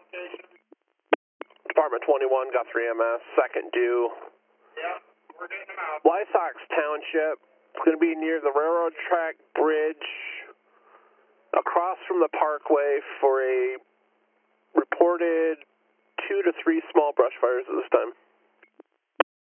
Department 21, Guthrie EMS, second due. Yeah, we're getting them out. Lysox Township. It's going to be near the railroad track bridge across from the parkway for a reported 2 to 3 small brush fires at this time.